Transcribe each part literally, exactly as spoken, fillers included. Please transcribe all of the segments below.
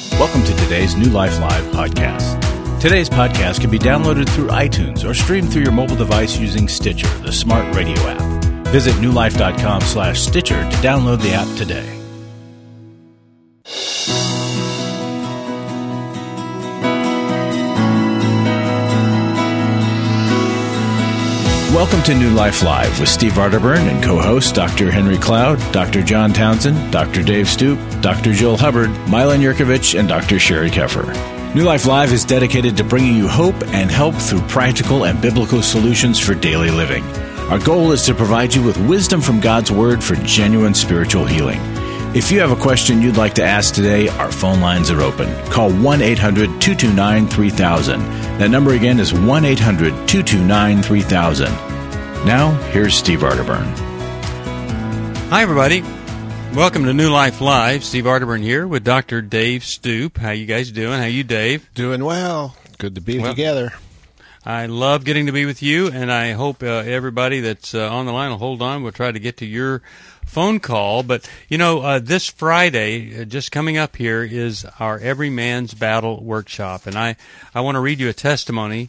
Welcome to today's New Life Live podcast. Today's podcast can be downloaded through iTunes or streamed through your mobile device using Stitcher, the smart radio app. Visit newlife.com slash Stitcher to download the app today. Welcome to New Life Live with Steve Arterburn and co-host Doctor Henry Cloud, Doctor John Townsend, Doctor Dave Stoop, Doctor Jill Hubbard, Milan Yurkovich, and Doctor Sherry Keffer. New Life Live is dedicated to bringing you hope and help through practical and biblical solutions for daily living. Our goal is to provide you with wisdom from God's Word for genuine spiritual healing. If you have a question you'd like to ask today, our phone lines are open. Call one eight hundred two two nine three thousand. That number again is one eight hundred two two nine three thousand. Now, here's Steve Arterburn. Hi, everybody. Welcome to New Life Live. Steve Arterburn here with Doctor Dave Stoop. How you guys doing? How you, Dave? Doing well. Good to be well, together. I love getting to be with you, and I hope uh, everybody that's uh, on the line will hold on. We'll try to get to your phone call. But, you know, uh, this Friday, uh, just coming up here, is our Every Man's Battle workshop. And I, I want to read you a testimony.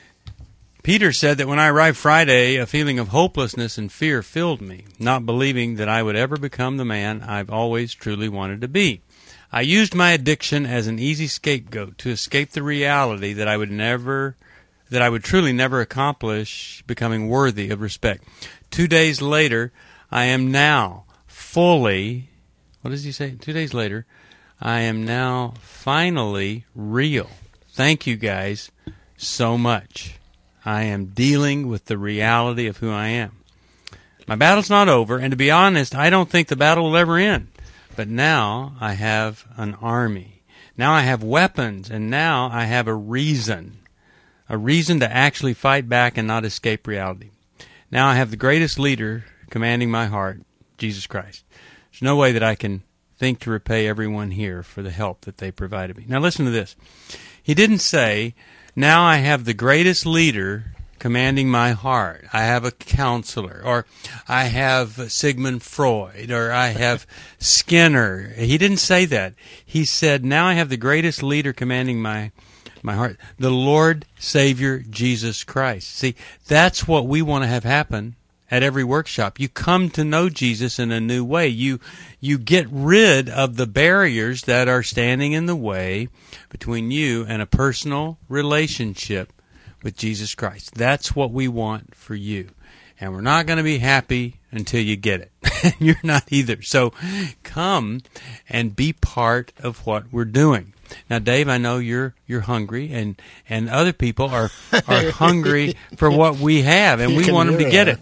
Peter said that when I arrived Friday, a feeling of hopelessness and fear filled me, not believing that I would ever become the man I've always truly wanted to be. I used my addiction as an easy scapegoat to escape the reality that I would never, that I would truly never accomplish becoming worthy of respect. Two days later, I am now fully, what does he say? Two days later, I am now finally real. Thank you guys so much. I am dealing with the reality of who I am. My battle's not over, and to be honest, I don't think the battle will ever end. But now I have an army. Now I have weapons, and now I have a reason. A reason to actually fight back and not escape reality. Now I have the greatest leader commanding my heart, Jesus Christ. There's no way that I can think to repay everyone here for the help that they provided me. Now listen to this. He didn't say, now I have the greatest leader commanding my heart. I have a counselor, or I have Sigmund Freud, or I have Skinner. He didn't say that. He said, now I have the greatest leader commanding my my heart, the Lord Savior Jesus Christ. See, that's what we want to have happen at every workshop. You come to know Jesus in a new way. You you get rid of the barriers that are standing in the way between you and a personal relationship with Jesus Christ. That's what we want for you. And we're not going to be happy until you get it. You're not either. So come and be part of what we're doing. Now, Dave, I know you're you're hungry, and, and other people are are hungry for what we have, and we want them to get it.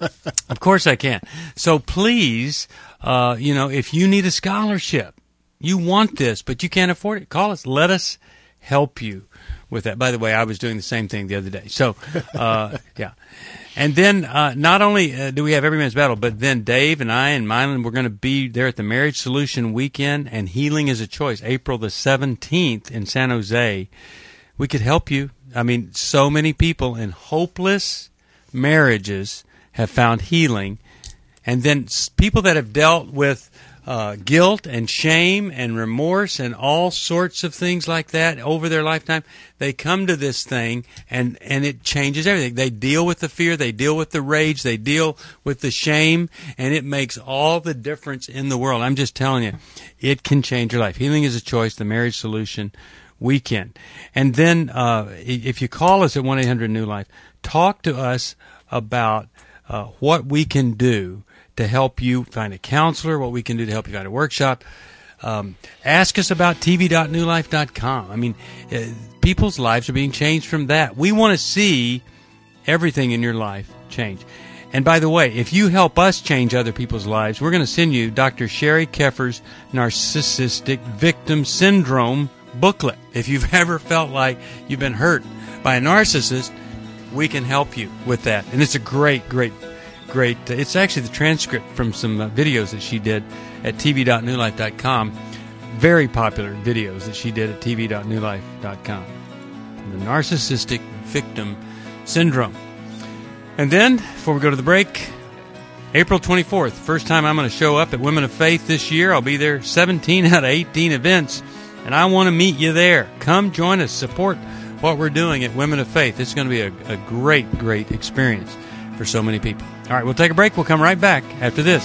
Of course I can. So please, uh, you know, if you need a scholarship, you want this, but you can't afford it, call us. Let us help you with that. By the way, I was doing the same thing the other day. So, uh, yeah. And then uh, not only uh, do we have Every Man's Battle, but then Dave and I and Milan, we're going to be there at the Marriage Solution Weekend and Healing is a Choice, April the seventeenth in San Jose. We could help you. I mean, so many people in hopeless marriages have found healing. And then people that have dealt with uh, guilt and shame and remorse and all sorts of things like that over their lifetime, they come to this thing and, and it changes everything. They deal with the fear, they deal with the rage, they deal with the shame, and it makes all the difference in the world. I'm just telling you, it can change your life. Healing is a Choice, the Marriage Solution Weekend. And then uh, if you call us at one eight hundred new life, talk to us about uh, what we can do to help you find a counselor, what we can do to help you find a workshop. Um, ask us about t v dot new life dot com. I mean, uh, people's lives are being changed from that. We want to see everything in your life change. And by the way, if you help us change other people's lives, we're going to send you Doctor Sherry Keffer's Narcissistic Victim Syndrome booklet. If you've ever felt like you've been hurt by a narcissist, we can help you with that. And it's a great, great Great. It's actually the transcript from some uh, videos that she did at t v dot new life dot com. Very popular videos that she did at t v dot new life dot com. The Narcissistic Victim Syndrome. And then, before we go to the break, April twenty-fourth, first time I'm going to show up at Women of Faith this year. I'll be there seventeen out of eighteen events. And I want to meet you there. Come join us. Support what we're doing at Women of Faith. It's going to be a, a great, great experience for so many people. All right, we'll take a break. We'll come right back after this.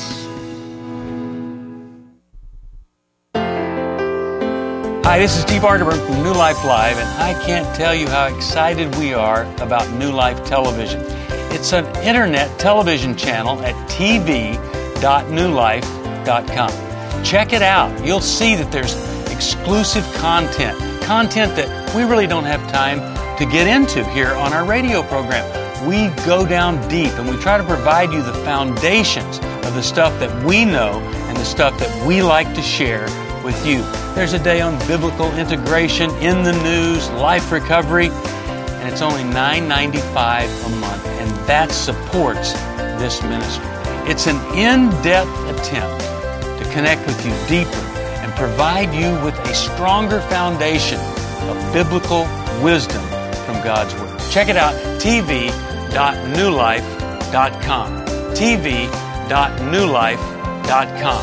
Hi, this is Steve Arterburn from New Life Live, and I can't tell you how excited we are about New Life Television. It's an internet television channel at t v dot new life dot com. Check it out. You'll see that there's exclusive content, content that we really don't have time to get into here on our radio program. We go down deep and we try to provide you the foundations of the stuff that we know and the stuff that we like to share with you. There's a day on biblical integration, in the news, life recovery, and it's only nine ninety-five a month, and that supports this ministry. It's an in-depth attempt to connect with you deeper and provide you with a stronger foundation of biblical wisdom from God's Word. Check it out, t v dot new life dot com. t v dot new life dot com.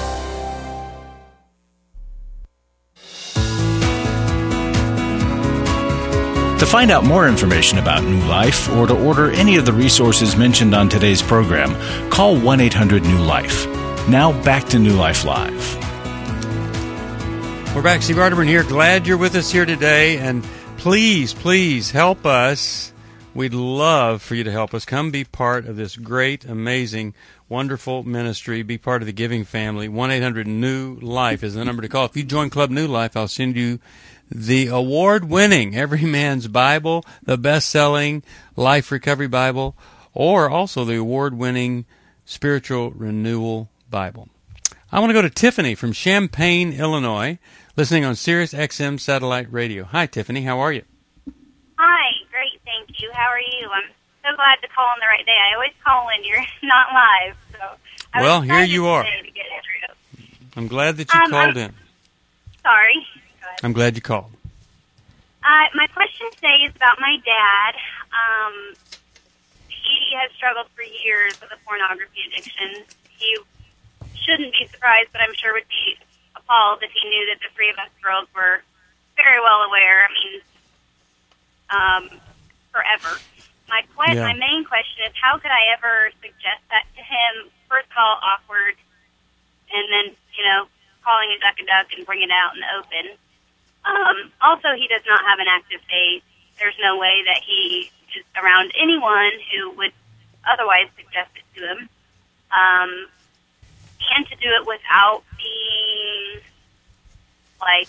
To find out more information about New Life or to order any of the resources mentioned on today's program, call one eight hundred new life. Now back to New Life Live. We're back. Steve Arterburn here. Glad you're with us here today. And please, please help us. We'd love for you to help us. Come be part of this great, amazing, wonderful ministry. Be part of the giving family. one eight hundred new life is the number to call. If you join Club New Life, I'll send you the award-winning Every Man's Bible, the best-selling Life Recovery Bible, or also the award-winning Spiritual Renewal Bible. I want to go to Tiffany from Champaign, Illinois, listening on Sirius X M Satellite Radio. Hi, Tiffany. How are you? Hi. Great. Thank you. How are you? I'm so glad to call on the right day. I always call when you're not live. So I well, was here you are. To get through. I'm glad that you um, called I'm, in. Sorry. I'm glad you called. Uh, my question today is about my dad. Um, he has struggled for years with a pornography addiction. He shouldn't be surprised, but I'm sure would be appalled if he knew that the three of us girls were very well aware. I mean, um, forever. My que- yeah. my main question is, how could I ever suggest that to him? First of all, awkward, and then, you know, calling a duck a duck and bring it out in the open. Um, also, he does not have an active faith. There's no way that he is around anyone who would otherwise suggest it to him. Um, and to do it without being, like,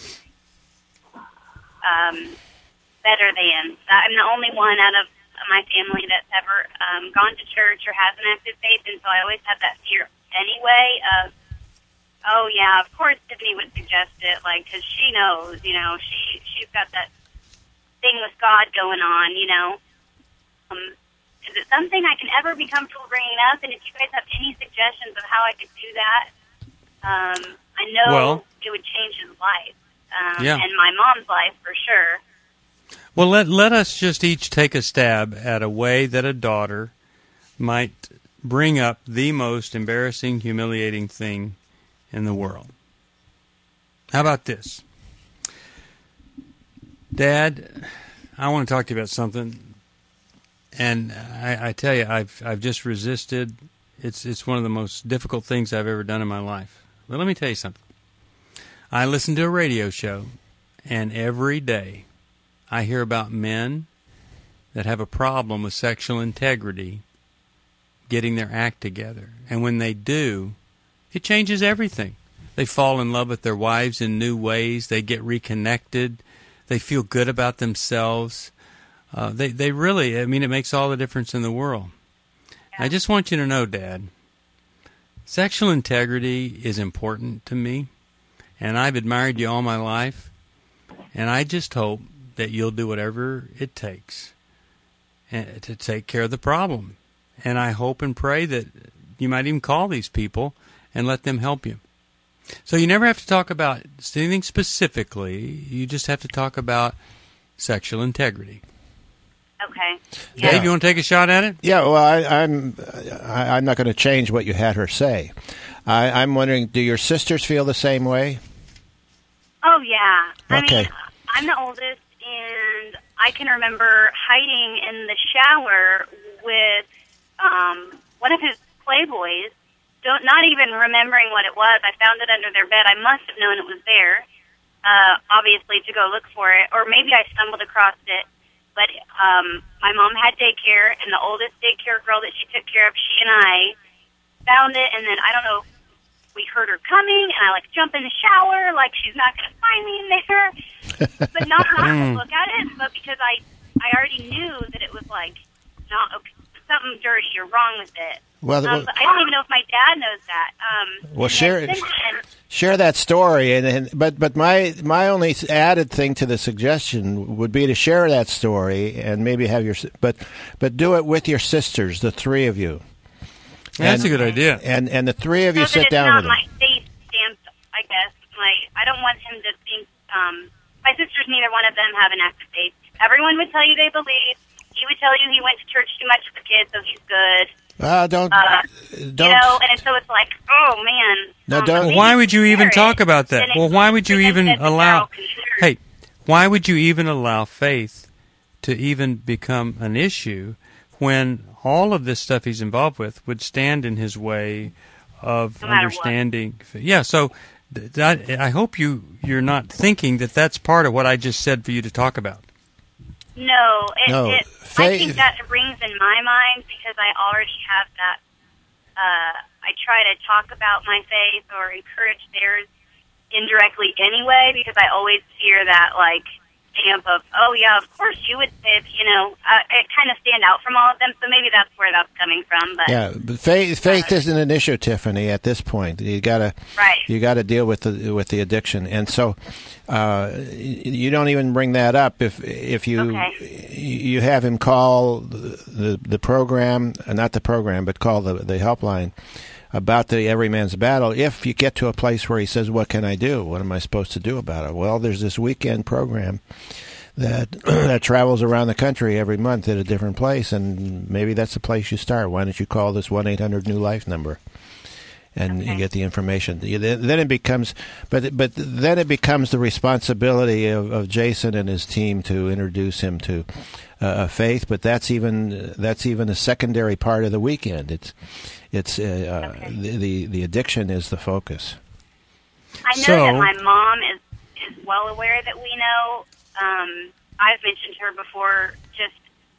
um, better than. I'm the only one out of my family that's ever um, gone to church or has an active faith, and so I always had that fear anyway of, oh, yeah, of course Tiffany would suggest it, like, because she knows, you know, she, she's got that thing with God going on, you know. Um, is it something I can ever be comfortable bringing up? And if you guys have any suggestions of how I could do that, um, I know well, it would change his life, um, yeah. and my mom's life for sure. Well, let, let us just each take a stab at a way that a daughter might bring up the most embarrassing, humiliating thing in the world. How about this? Dad, I want to talk to you about something, and I, I tell you, I've I've just resisted. It's it's one of the most difficult things I've ever done in my life. But let me tell you something. I listen to a radio show, and every day I hear about men that have a problem with sexual integrity getting their act together. And when they do, it changes everything. They fall in love with their wives in new ways. They get reconnected. They feel good about themselves. Uh, they, they really, I mean, it makes all the difference in the world. Yeah. I just want you to know, Dad, sexual integrity is important to me, and I've admired you all my life, and I just hope that you'll do whatever it takes to take care of the problem. And I hope and pray that you might even call these people and let them help you. So you never have to talk about anything specifically. You just have to talk about sexual integrity. Okay. Yeah. Dave, you want to take a shot at it? Yeah, well, I, I'm I, I'm not going to change what you had her say. I, I'm wondering, do your sisters feel the same way? Oh, yeah. I Okay. mean, I'm the oldest, and I can remember hiding in the shower with um, one of his Playboys, don't not even remembering what it was. I found it under their bed. I must have known it was there, uh, obviously, to go look for it. Or maybe I stumbled across it. But um, my mom had daycare, and the oldest daycare girl that she took care of, she and I found it, and then I don't know, we heard her coming, and I like jump in the shower, like she's not going to find me in there, but not not to look at it, but because I I already knew that it was like not okay, something dirty or wrong with it. Well, Um, but I don't even know if my dad knows that. Um, Well, and share then it. since then- Share that story, and, and but but my my only added thing to the suggestion would be to share that story and maybe have your but but do it with your sisters, the three of you. That's And- a good idea. And and the three of you so that sit it's down not with them. my face stamped, I guess. My I don't want him to think. Um, my sisters, neither one of them have an active faith. Everyone would tell you they believe. He would tell you he went to church too much with the kids, so he's good. Uh, don't Uh, don't. You know, and so it's like, oh man. No, um, don't- maybe Why would you even share talk it, about that? then Well, it why would you even presents it allow? now considered. Hey, why would you even allow faith to even become an issue when all of this stuff he's involved with would stand in his way of No matter what. understanding? Yeah. So, th- that, I hope you you're not thinking that that's part of what I just said for you to talk about. No, it, No, it, I faith- think that rings in my mind because I already have that. Uh, I try to talk about my faith or encourage theirs indirectly anyway because I always fear that, like, stamp of, oh, yeah, of course you would say, it, you know, uh, it kind of stand out from all of them, so maybe that's where that's coming from. But Yeah, but faith faith isn't an issue, Tiffany. At this point, you gotta Right. you gotta deal with the with the addiction, and so uh, you don't even bring that up if if you Okay. you have him call the the, the program, uh, not the program, but call the the helpline about the Everyman's Battle. If you get to a place where he says, "What can I do? What am I supposed to do about it?" Well, there's this weekend program that that travels around the country every month at a different place, and maybe that's the place you start. Why don't you call this one eight hundred new life number and, Okay. and get the information? You- Then it becomes, but but then it becomes the responsibility of, of Jason and his team to introduce him to uh, faith. But that's even that's even a secondary part of the weekend. It's it's uh, Okay. uh, the, the the addiction is the focus. I know So- that my mom is, is well aware that we know. Um, I've mentioned her before, just,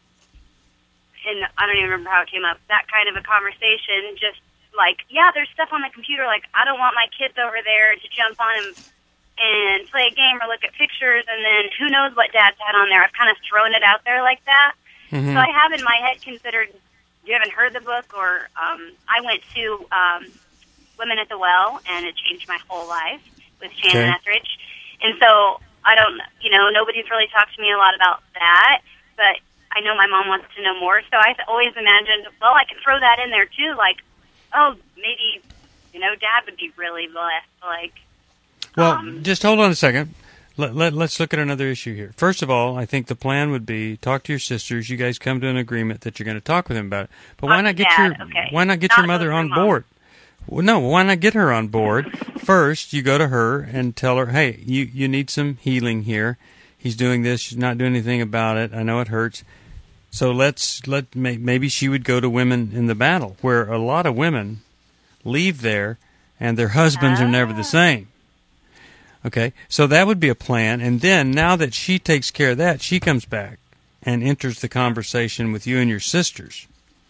and I don't even remember how it came up, that kind of a conversation, just like, yeah, there's stuff on the computer, like, I don't want my kids over there to jump on and, and play a game or look at pictures, and then who knows what Dad's had on there. I've kind of thrown it out there like that. Mhm. So I have in my head considered, you haven't heard the book, or um, I went to um, Women at the Well, and it changed my whole life with Shannon Okay. Etheridge. And so I don't, you know, nobody's really talked to me a lot about that, but I know my mom wants to know more. So I always imagined, well, I could throw that in there too, like, oh, maybe, you know, Dad would be really blessed. Like, Well, um, just hold on a second. Let, let, let's look at another issue here. First of all, I think the plan would be talk to your sisters. You guys come to an agreement that you're going to talk with them about it. But why Talk not to get Dad, your okay. why not get Not your mother go on through Mom. board? Well, no, why not get her on board? First, you go to her and tell her, "Hey, you you need some healing here. He's doing this. She's not doing anything about it. I know it hurts. So let's let may, maybe she would go to Women in the Battle, where a lot of women leave there and their husbands are never the same." Okay, so that would be a plan. And then now that she takes care of that, she comes back and enters the conversation with you and your sisters.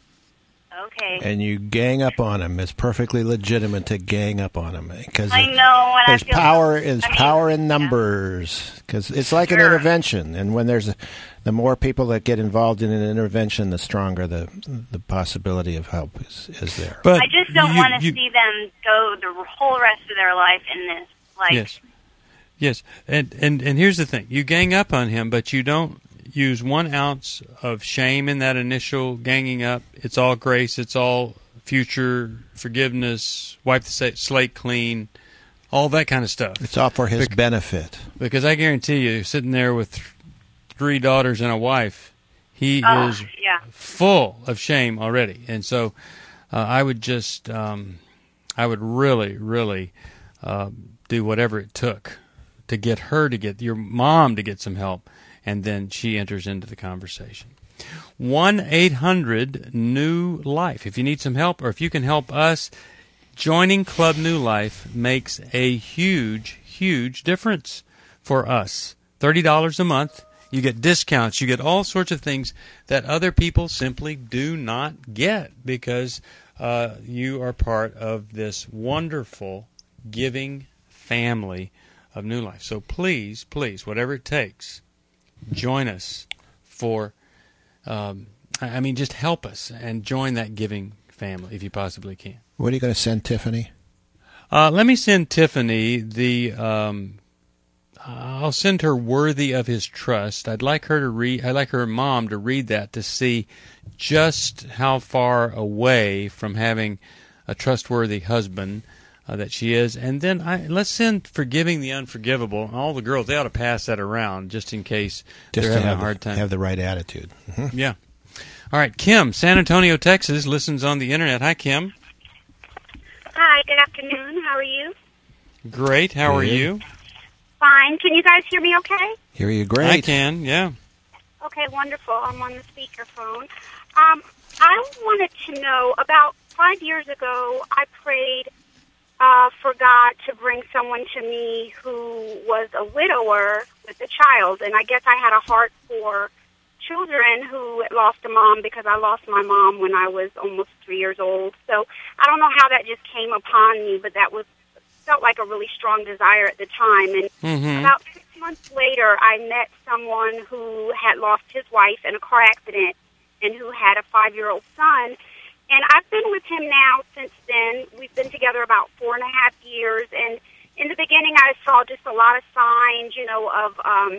okay. And you gang up on him. It's perfectly legitimate to gang up on him because I know, and I there's feel power. so- There's I mean, power in yeah. numbers because it's like an Sure. intervention. And when there's a, the more people that get involved in an intervention, the stronger the the possibility of help is, is there. But I just don't you- want to you- see them go the whole rest of their life in this. Like, Yes, yes, and and and here's the thing: you gang up on him, but you don't use one ounce of shame in that initial ganging up. It's all grace. It's all future forgiveness. Wipe the sa- slate clean. All that kind of stuff. It's all for his Bec- benefit. Because I guarantee you, sitting there with th- three daughters and a wife, he oh, is yeah. full of shame already. And so uh, I would just, um, I would really, really uh, do whatever it took to get her to get, your mom to get some help, and then she enters into the conversation. one eight hundred new life. If you need some help or if you can help us, joining Club New Life makes a huge, huge difference for us. thirty dollars a month. You get discounts. You get all sorts of things that other people simply do not get because uh, you are part of this wonderful giving family of New Life. So please, please, whatever it takes, join us for, um, I mean, just help us and join that giving family if you possibly can. What are you going to send Tiffany? Uh, let me send Tiffany the... Um, I'll send her Worthy of His Trust. I'd like her to read. I'd like her mom to read that to see just how far away from having a trustworthy husband uh, that she is. And then I, let's send Forgiving the Unforgivable. All the girls, they ought to pass that around just in case just they're to having have a hard the, time. Have the right attitude. Mm-hmm. Yeah. All right, Kim, San Antonio, Texas, listens on the internet. Hi, Kim. Hi. Good afternoon. How are you? Great. How Good. are you? Fine. Can you guys hear me okay? Hear you great. I can, yeah. Okay, wonderful. I'm on the speakerphone. Um, I wanted to know, about five years ago, I prayed uh, for God to bring someone to me who was a widower with a child. And I guess I had a heart for children who had lost a mom because I lost my mom when I was almost three years old. So I don't know how that just came upon me, but that was felt like a really strong desire at the time. And Mm-hmm. about six months later, I met someone who had lost his wife in a car accident and who had a five-year-old son. And I've been with him now since then. We've been together about four and a half years. And in the beginning, I saw just a lot of signs, you know, of um,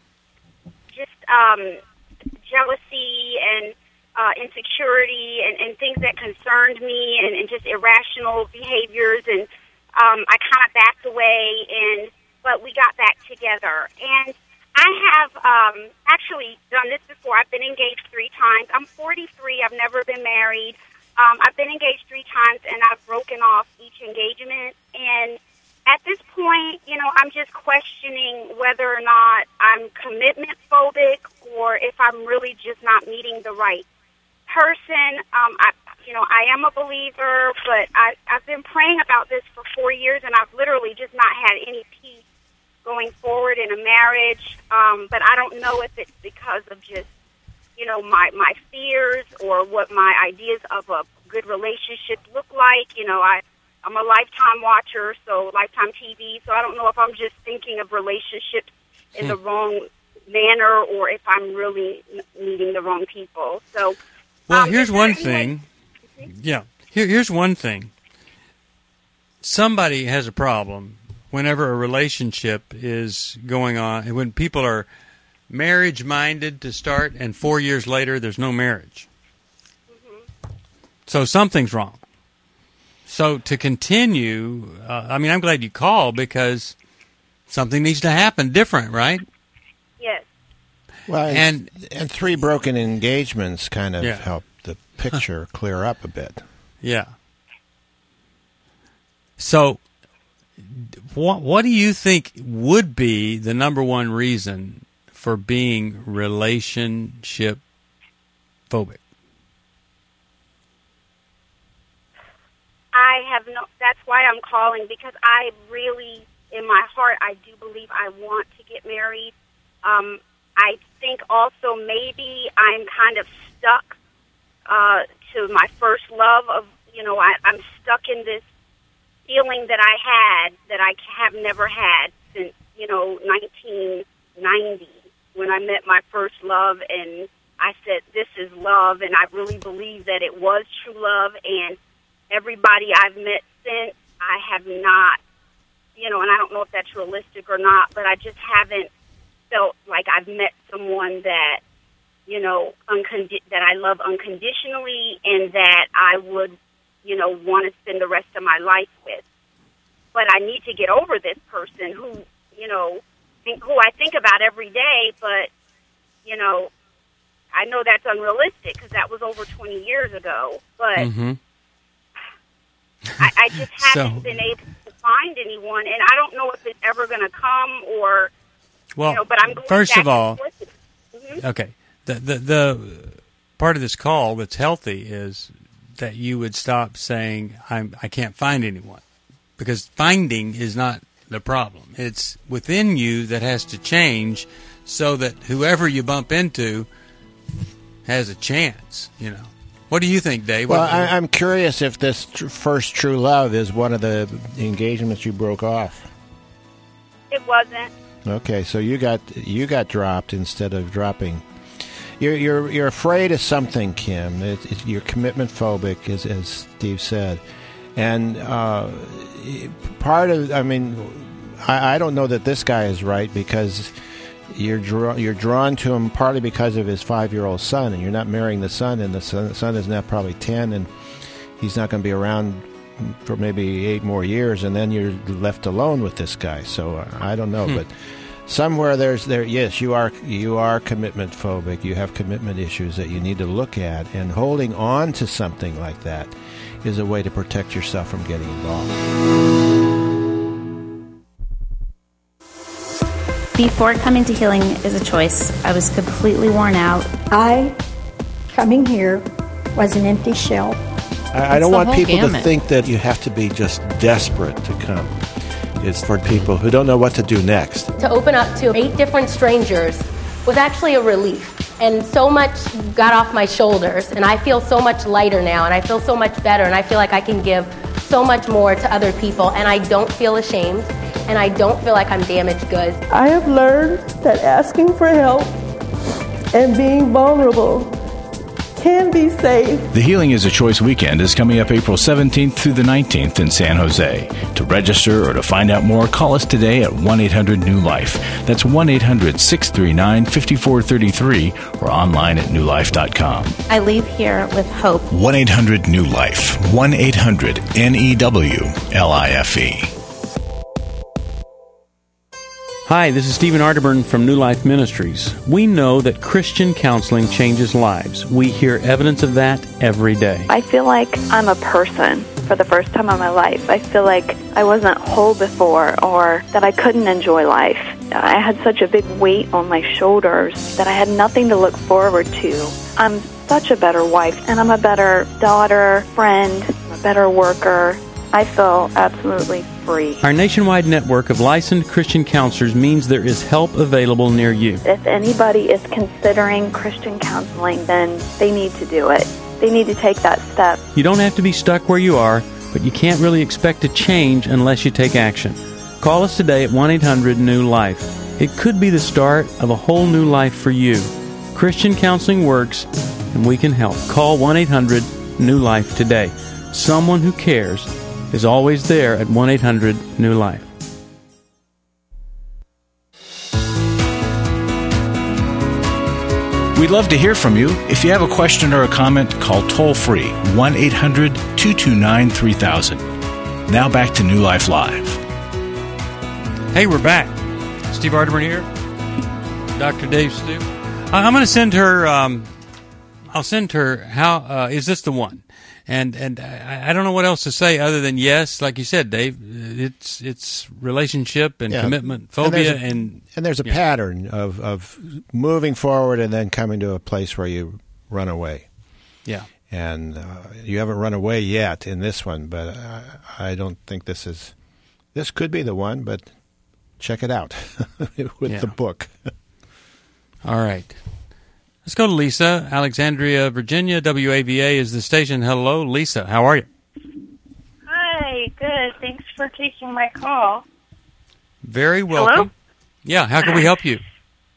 just um, jealousy and uh, insecurity and, and things that concerned me and, and just irrational behaviors. And Um, I kind of backed away, and but we got back together. And I have um, actually done this before. I've been engaged three times. I'm forty-three. I've never been married. Um, I've been engaged three times, and I've broken off each engagement. And at this point, you know, I'm just questioning whether or not I'm commitment phobic or if I'm really just not meeting the right person. Um, I, you know, I am a believer, but I, I've been praying about this for four years, and I've literally just not had any peace going forward in a marriage. Um, but I don't know if it's because of just, you know, my, my fears or what my ideas of a good relationship look like. You know, I, I'm a Lifetime watcher, so Lifetime T V, so I don't know if I'm just thinking of relationships in Hmm. the wrong manner or if I'm really meeting the wrong people. So, Well, um, here's is there one any way- thing. Yeah. Here, here's one thing. Somebody has a problem whenever a relationship is going on, and when people are marriage-minded to start, and four years later there's no marriage. Mm-hmm. So something's wrong. So to continue, uh, I mean, I'm glad you called because something needs to happen different, right? Yes. Well, And- and and three broken engagements kind of Yeah. help the picture clear up a bit. Yeah. So, what what do you think would be the number one reason for being relationship phobic? I have no, that's why I'm calling, because I really, in my heart, I do believe I want to get married. Um, I think also maybe I'm kind of stuck uh, to my first love of, you know, I, I'm stuck in this feeling that I had that I have never had since, you know, nineteen ninety when I met my first love, and I said, this is love, and I really believe that it was true love, and everybody I've met since, I have not, you know, and I don't know if that's realistic or not, but I just haven't felt like I've met someone that, you know, uncondi- that I love unconditionally and that I would, you know, want to spend the rest of my life with. But I need to get over this person who, you know, think, who I think about every day, but, you know, I know that's unrealistic because that was over twenty years ago, but Mm-hmm. I, I just haven't So- been able to find anyone, and I don't know if it's ever going to come or, well, you know, but I'm going first back of all, and forth. Mm-hmm. okay, the, the the part of this call that's healthy is that you would stop saying I'm I can't find anyone, because finding is not the problem. It's within you that has to change so that whoever you bump into has a chance, you know. What do you think, Dave? Well, what, I, I'm curious if this tr- first true love is one of the engagements you broke off. It wasn't. Okay, so you got you got dropped instead of dropping. You're you're you're afraid of something, Kim. It, it, you're commitment phobic, as as Steve said, and uh, part of I mean, I, I don't know that this guy is right, because you're draw, you're drawn to him partly because of his five-year-old son, and you're not marrying the son, and the son, the son is now probably ten, and he's not going to be around for maybe eight more years, and then you're left alone with this guy. So uh, I don't know, hmm. but somewhere there's there. Yes, you are you are commitment phobic. You have commitment issues that you need to look at, and holding on to something like that is a way to protect yourself from getting involved. Before coming to Healing is a Choice, I was completely worn out. I, coming here, was an empty shell. I, I don't want people gamut. to think that you have to be just desperate to come. It's for people who don't know what to do next. To open up to eight different strangers was actually a relief. And so much got off my shoulders, and I feel so much lighter now, and I feel so much better, and I feel like I can give so much more to other people, and I don't feel ashamed. And I don't feel like I'm damaged goods. I have learned that asking for help and being vulnerable can be safe. The Healing is a Choice weekend is coming up April seventeenth through the nineteenth in San Jose. To register or to find out more, call us today at one eight hundred new life. That's one eight hundred six three nine five four three three or online at new life dot com. I leave here with hope. one eight hundred new life. one eight hundred N E W L I F E. Hi, this is Stephen Arterburn from New Life Ministries. We know that Christian counseling changes lives. We hear evidence of that every day. I feel like I'm a person for the first time in my life. I feel like I wasn't whole before, or that I couldn't enjoy life. I had such a big weight on my shoulders that I had nothing to look forward to. I'm such a better wife, and I'm a better daughter, friend, a better worker. I feel absolutely free. Our nationwide network of licensed Christian counselors means there is help available near you. If anybody is considering Christian counseling, then they need to do it. They need to take that step. You don't have to be stuck where you are, but you can't really expect to change unless you take action. Call us today at one eight hundred new life. It could be the start of a whole new life for you. Christian counseling works, and we can help. Call one eight hundred new life today. Someone who cares is always there at one eight hundred new life. We'd love to hear from you. If you have a question or a comment, call toll-free one eight hundred two two nine three thousand. Now back to New Life Live. Hey, we're back. Steve Arterburn here. Doctor Dave Stu. I'm going to send her, um, I'll send her, how, uh, is this the one? And and I, I don't know what else to say other than yes, like you said, Dave. It's it's relationship and yeah. commitment phobia, and there's a, and, and there's a yeah. pattern of of moving forward and then coming to a place where you run away. Yeah, and uh, you haven't run away yet in this one, but I, I don't think this is. This could be the one, but check it out with yeah. the book. All right. Let's go to Lisa, Alexandria, Virginia. W A V A is the station. Hello, Lisa. How are you? Hi, good. Thanks for taking my call. Very welcome. Hello? Yeah, how can we help you?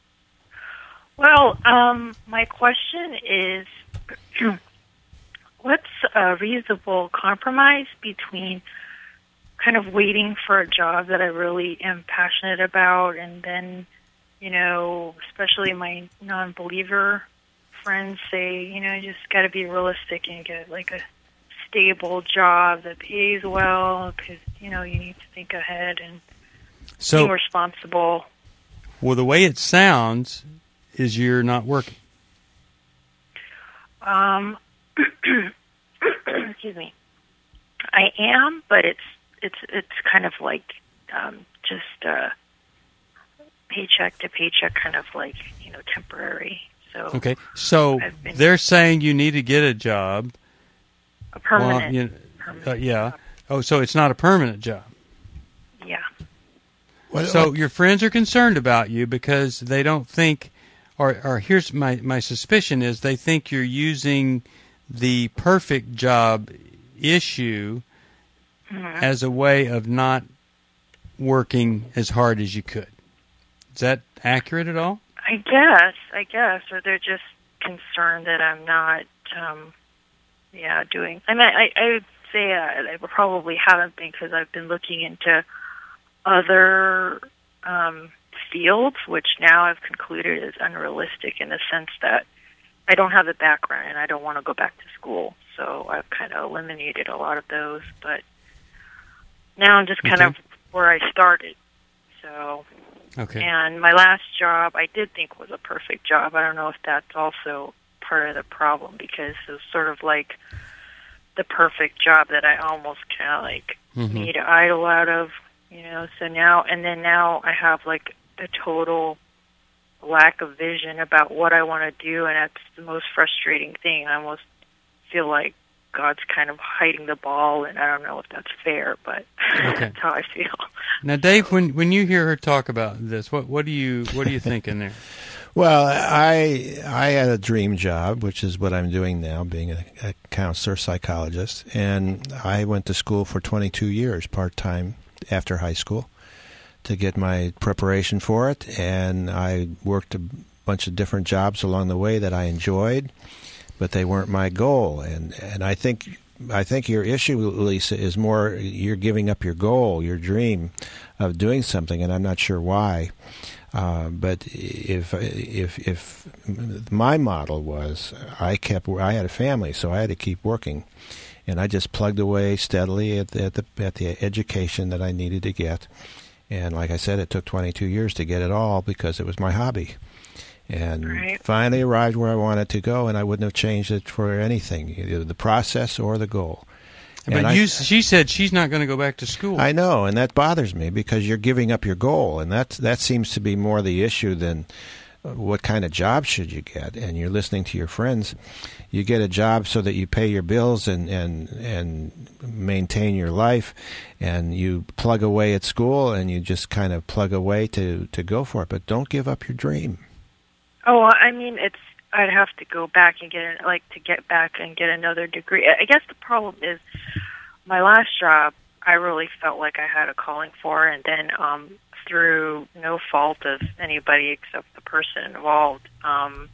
Well, um, my question is, what's a reasonable compromise between kind of waiting for a job that I really am passionate about, and then, you know, especially my non-believer friends say, you know, you just got to be realistic and get like a stable job that pays well, because, you know, you need to think ahead and so, be responsible. Well, the way it sounds is you're not working. Um, excuse me. I am, but it's it's it's kind of like um, just uh, paycheck to paycheck, kind of like, you know, temporary. So okay, so they're saying you need to get a job. A permanent. Well, you, permanent uh, yeah. job. Oh, so it's not a permanent job. Yeah. What, so what? your friends are concerned about you because they don't think, or, or here's my, my suspicion is they think you're using the perfect job issue mm-hmm. as a way of not working as hard as you could. Is that accurate at all? I guess, I guess, or they're just concerned that I'm not, um, yeah, doing. I mean, I, I would say uh, I probably haven't been because I've been looking into other um, fields, which now I've concluded is unrealistic in the sense that I don't have the background and I don't want to go back to school. So I've kind of eliminated a lot of those, but now I'm just kind okay. of where I started. So. Okay. And my last job, I did think was a perfect job. I don't know if that's also part of the problem because it was sort of like the perfect job that I almost kind of like mm-hmm. made an idol out of, you know. So now, and then now I have like a total lack of vision about what I want to do, and that's the most frustrating thing. I almost feel like God's kind of hiding the ball, and I don't know if that's fair, but okay. that's how I feel. Now, Dave, when when you hear her talk about this, what what do you what are you thinking there? Well, I I had a dream job, which is what I'm doing now, being a, a counselor, psychologist, and I went to school for twenty-two years, part-time after high school, to get my preparation for it, and I worked a bunch of different jobs along the way that I enjoyed, but they weren't my goal, and and I think I think your issue, Lisa, is more you're giving up your goal, your dream of doing something, and I'm not sure why. Uh, but if if if my model was, I kept I had a family, so I had to keep working, and I just plugged away steadily at the, at the at the education that I needed to get, and like I said, it took twenty-two years to get it all because it was my hobby. And right. finally arrived where I wanted to go, and I wouldn't have changed it for anything, either the process or the goal. But and you, I, she said she's not going to go back to school. I know, and that bothers me because you're giving up your goal, and that that seems to be more the issue than what kind of job should you get. And you're listening to your friends. You get a job so that you pay your bills and, and, and maintain your life, and you plug away at school, and you just kind of plug away to, to go for it. But don't give up your dream. Oh, I mean, it's. I'd have to go back and get like to get back and get another degree. I guess the problem is my last job. I really felt like I had a calling for, and then um, through no fault of anybody except the person involved, um,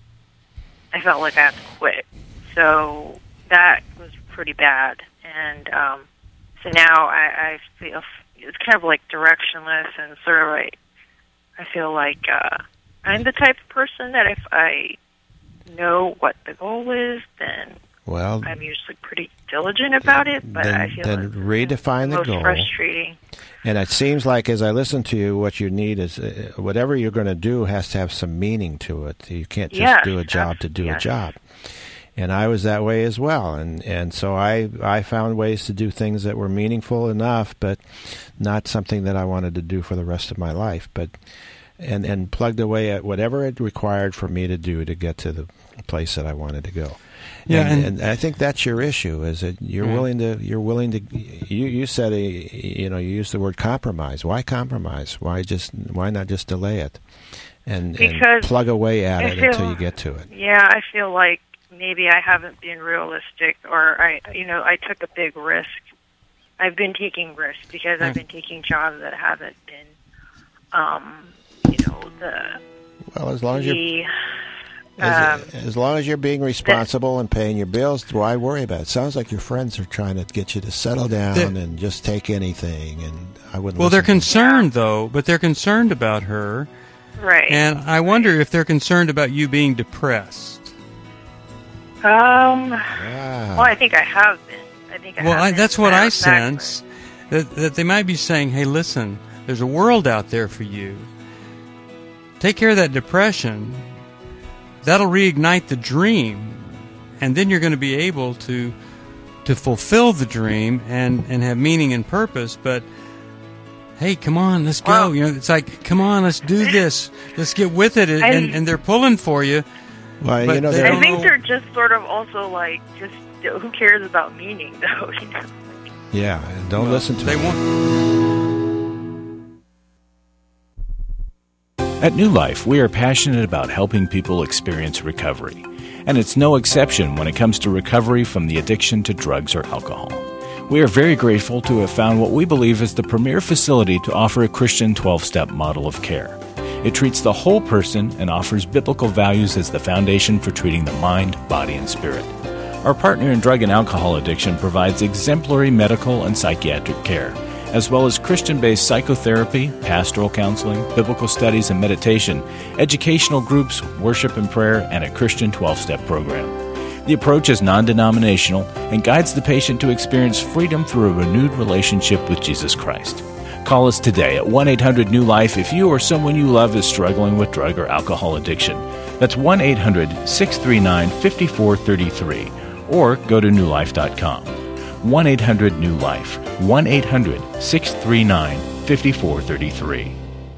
I felt like I had to quit. So that was pretty bad, and um, so now I, I feel it's kind of like directionless and sort of like I feel like. Uh, I'm the type of person that if I know what the goal is, then well, I'm usually pretty diligent about it. But then, I feel then it's redefine the most goal. Frustrating. And it seems like, as I listen to you, what you need is uh, whatever you're going to do has to have some meaning to it. You can't just yes, do a job to do yes. a job. And I was that way as well, and and so I I found ways to do things that were meaningful enough, but not something that I wanted to do for the rest of my life. But And, and plugged away at whatever it required for me to do to get to the place that I wanted to go. Yeah, and, and, and I think that's your issue. Is that you're yeah. willing to you're willing to you you said a, you know you used the word compromise. Why compromise? Why just why not just delay it and, and plug away at I it feel, until you get to it? Yeah, I feel like maybe I haven't been realistic, or I you know I took a big risk. I've been taking risks because I've been taking jobs that haven't been. Um, You know, the, well, as long as the, you're um, as, as long as you're being responsible the, and paying your bills, why worry about it? Sounds like your friends are trying to get you to settle down and just take anything. And I wouldn't. Well, they're concerned yeah. though, but they're concerned about her, right? And I wonder if they're concerned about you being depressed. Um. Yeah. Well, I think I have been. I think I well, have I, been. that's what I exactly. sense. That that they might be saying, "Hey, listen, there's a world out there for you. Take care of that depression. That'll reignite the dream, and then you're going to be able to to to fulfill the dream and, and have meaning and purpose, but hey, come on, let's go. Well, you know, it's like, come on, let's do this. Let's get with it. And, and, and they're pulling for you. Well, but you know, they I don't think know. they're just sort of also like, just who cares about meaning, though? You know? Yeah, and don't Well, listen to they them. won't. At New Life, we are passionate about helping people experience recovery. And it's no exception when it comes to recovery from the addiction to drugs or alcohol. We are very grateful to have found what we believe is the premier facility to offer a Christian twelve-step model of care. It treats the whole person and offers biblical values as the foundation for treating the mind, body, and spirit. Our partner in drug and alcohol addiction provides exemplary medical and psychiatric care, as well as Christian-based psychotherapy, pastoral counseling, biblical studies and meditation, educational groups, worship and prayer, and a Christian twelve-step program. The approach is non-denominational and guides the patient to experience freedom through a renewed relationship with Jesus Christ. Call us today at one eight hundred new life if you or someone you love is struggling with drug or alcohol addiction. That's one eight hundred six three nine five four three three, or go to new life dot com. one eight hundred new life, one eight hundred six three nine five four three three.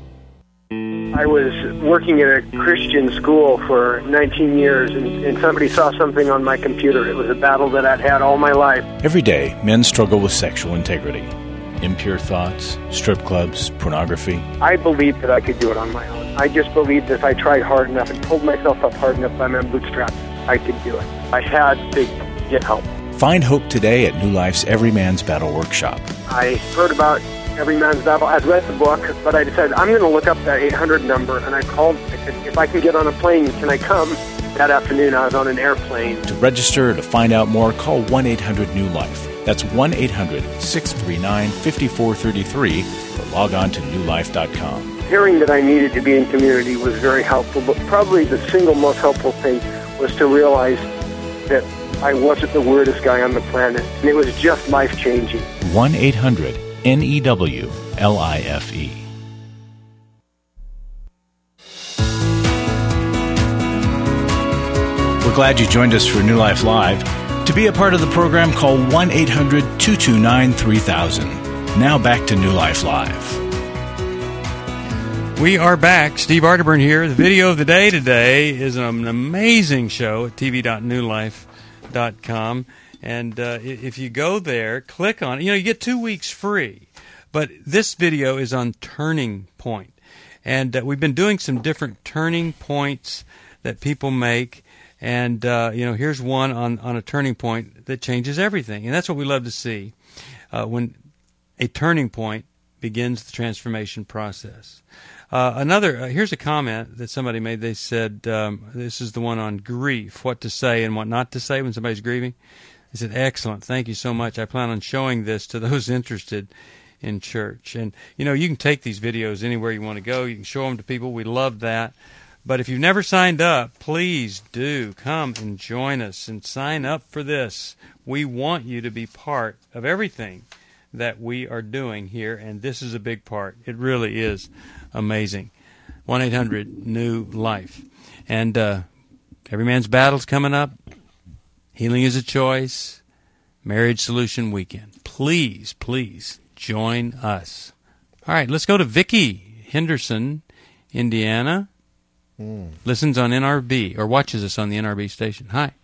I was working at a Christian school for nineteen years, and, and somebody saw something on my computer. It was a battle that I'd had all my life. Every day, men struggle with sexual integrity. Impure thoughts, strip clubs, pornography. I believed that I could do it on my own. I just believed that if I tried hard enough and pulled myself up hard enough by my bootstraps, I could do it. I had to get help. Find hope today at New Life's Every Man's Battle Workshop. I heard about Every Man's Battle. I'd read the book, but I decided I'm going to look up that eight hundred number, and I called. I said, if I can get on a plane, can I come? That afternoon, I was on an airplane. To register or to find out more, call one eight hundred new life. That's one eight hundred six three nine five four three three, or log on to new life dot com. Hearing that I needed to be in community was very helpful, but probably the single most helpful thing was to realize that I wasn't the weirdest guy on the planet, and it was just life-changing. one eight hundred N E W L I F E. We're glad you joined us for New Life Live. To be a part of the program, call one eight hundred two two nine three thousand. Now back to New Life Live. We are back. Steve Arterburn here. The video of the day today is an amazing show at t v dot new life dot com. And uh, if you go there, click on it. You know, you get two weeks free. But this video is on turning point. And uh, we've been doing some different turning points that people make. And, uh, you know, here's one on, on a turning point that changes everything. And that's what we love to see uh, when a turning point begins the transformation process. Uh, another, uh, here's a comment that somebody made. They said, um, this is the one on grief, what to say and what not to say when somebody's grieving. They said, excellent, thank you so much. I plan on showing this to those interested in church. And, you know, you can take these videos anywhere you want to go. You can show them to people. We love that. But if you've never signed up, please do come and join us and sign up for this. We want you to be part of everything that we are doing here, and this is a big part. It really is amazing. one eight hundred new life. And uh, Every Man's Battle's coming up. Healing is a Choice. Marriage Solution Weekend. Please, please join us. All right, let's go to Vicki Henderson, Indiana. Mm. Listens on N R B, or watches us on the N R B station. Hi.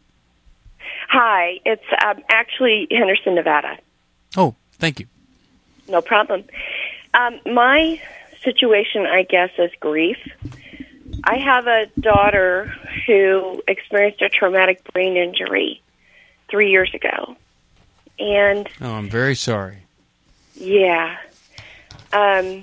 Hi, it's um, actually Henderson, Nevada. Oh, thank you. No problem. Um, my situation, I guess, is grief. I have a daughter who experienced a traumatic brain injury three years ago. And oh, I'm very sorry. Yeah. Um,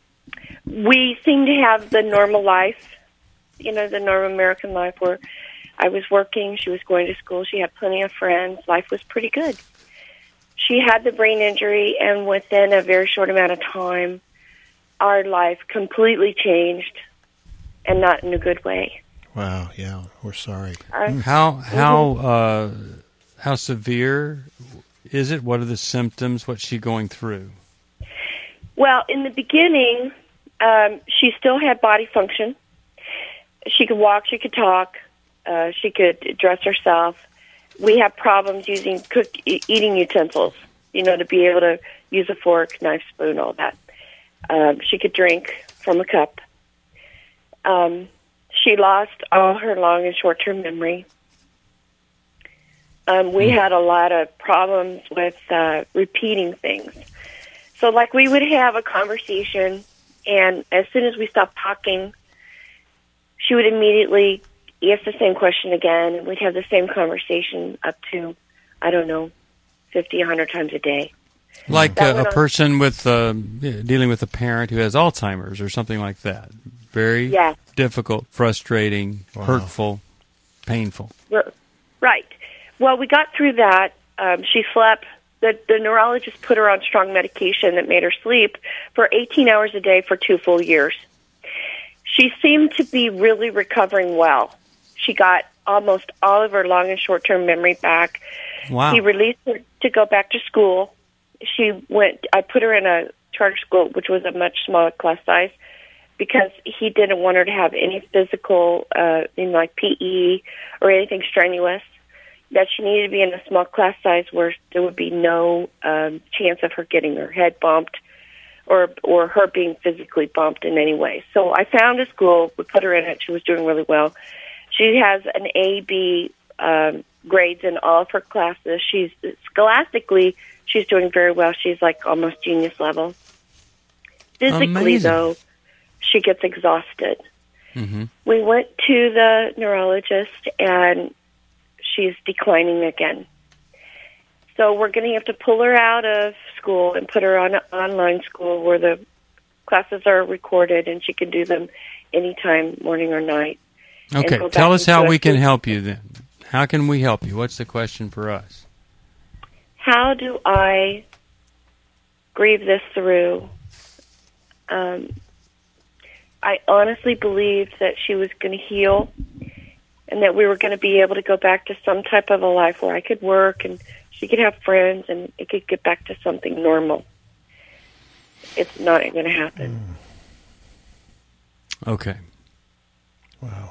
we seem to have the normal life, you know, the normal American life where I was working, she was going to school, she had plenty of friends, life was pretty good. She had the brain injury, and within a very short amount of time, our life completely changed, and not in a good way. Wow, yeah, we're sorry. Uh, how how uh, how severe is it? What are the symptoms? What's she going through? Well, in the beginning, um, she still had body function. She could walk, she could talk, uh, she could dress herself. we have problems using cook e- eating utensils. You know, to be able to use a fork, knife, spoon, all that. Um, she could drink from a cup. Um, she lost all her long and short-term memory. Um, we had a lot of problems with uh, repeating things. So, like, we would have a conversation, and as soon as we stopped talking, she would immediately ask the same question again, and we'd have the same conversation up to, I don't know, fifty, a hundred times a day. Like That a, went a on- person with uh, dealing with a parent who has Alzheimer's or something like that. Very Yeah. difficult, frustrating, hurtful, painful. R- Right. Well, we got through that. Um, she slept. The, the neurologist put her on strong medication that made her sleep for eighteen hours a day for two full years. She seemed to be really recovering well. She got almost all of her long and short-term memory back. Wow. He released her to go back to school. She went. I put her in a charter school, which was a much smaller class size, because he didn't want her to have any physical, uh, in like P E or anything strenuous. That she needed to be in a small class size where there would be no um, chance of her getting her head bumped or or her being physically bumped in any way. So I found a school. We put her in it. She was doing really well. She has an A, B um, grades in all of her classes. She's scholastically, she's doing very well. She's like almost genius level. Physically, Amazing. though, she gets exhausted. Mm-hmm. We went to the neurologist, and she's declining again. So we're going to have to pull her out of school and put her on an online school where the classes are recorded and she can do them anytime, morning or night. and Okay, go tell back us how into we a can group. help you then. How can we help you? What's the question for us? How do I grieve this through? Um, I honestly believed that she was going to heal and that we were going to be able to go back to some type of a life where I could work and she could have friends and it could get back to something normal. It's not going to happen. Okay. Wow.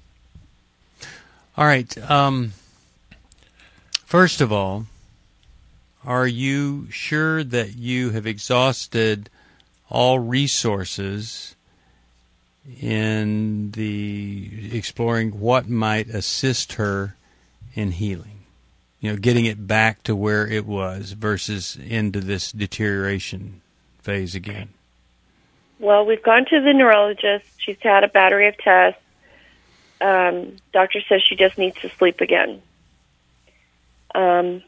All right. Um, first of all, are you sure that you have exhausted all resources in the exploring what might assist her in healing? You know, getting it back to where it was versus into this deterioration phase again. Well, we've gone to the neurologist. She's had a battery of tests. Um, doctor says she just needs to sleep again. Um,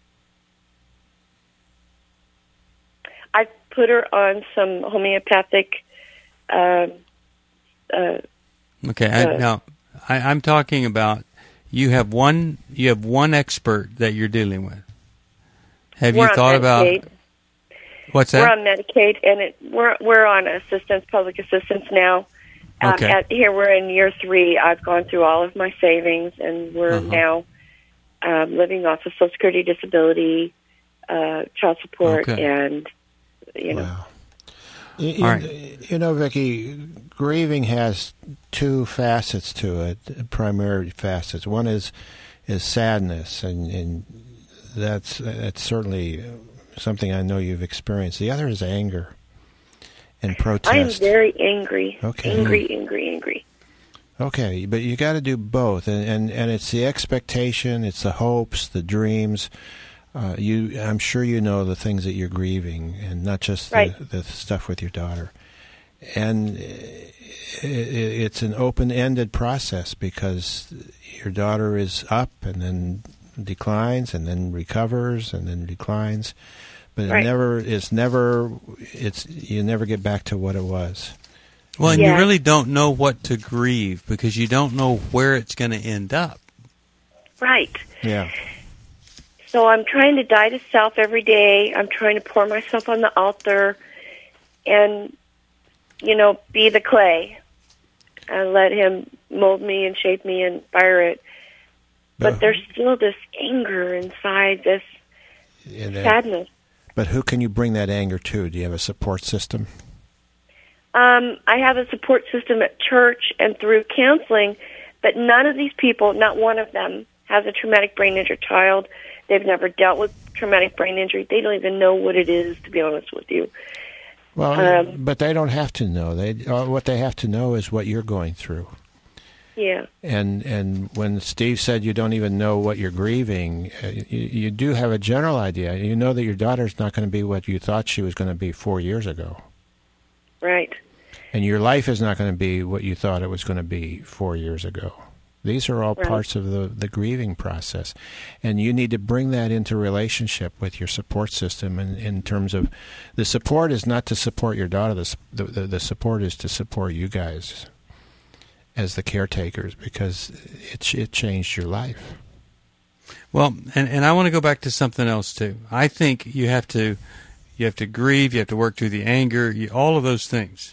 I put her on some homeopathic. Uh, uh, Okay. I, uh, now, I, I'm talking about you have one. You have one expert that you're dealing with. Have We're you on thought about Medicaid. what's We're that? on Medicaid, and it, we're we're on assistance, public assistance now. Um, Okay. at, here we're in year three. I've gone through all of my savings, and we're Uh-huh. now um, living off of Social Security, disability, uh, child support, Okay. and you know. You, you, All right. you know, Vicki, grieving has two facets to it, primary facets. One is is sadness, and, and that's that's certainly something I know you've experienced. The other is anger and protest. I am very angry, Okay. angry, angry, angry. Okay, but you got to do both, and, and and it's the expectation, it's the hopes, the dreams. Uh, you, I'm sure you know the things that you're grieving, and not just the, Right. the stuff with your daughter. And it, it's an open-ended process because your daughter is up and then declines, and then recovers, and then declines. But Right. it never, it's never, it's you never get back to what it was. Well, and Yeah. you really don't know what to grieve because you don't know where it's going to end up. Right. Yeah. So I'm trying to die to self every day. I'm trying to pour myself on the altar and, you know, be the clay and let him mold me and shape me and fire it. But But- there's still this anger inside, this And, uh, sadness. But who can you bring that anger to? Do you have a support system? Um, I have a support system at church and through counseling, but none of these people, not one of them, has a traumatic brain injury child. They've never dealt with traumatic brain injury. They don't even know what it is, to be honest with you. Well, Um, but they don't have to know. They uh, what they have to know is what you're going through. Yeah. And and when Steve said you don't even know what you're grieving, uh, you, you do have a general idea. You know that your daughter's not going to be what you thought she was going to be four years ago. Right. And your life is not going to be what you thought it was going to be four years ago. These are all Right. parts of the, the grieving process. And you need to bring that into relationship with your support system in, in terms of the support is not to support your daughter. The, the, the support is to support you guys as the caretakers, because it, it changed your life. Well, and, and I want to go back to something else, too. I think you have to you have to grieve, you have to work through the anger, you, all of those things.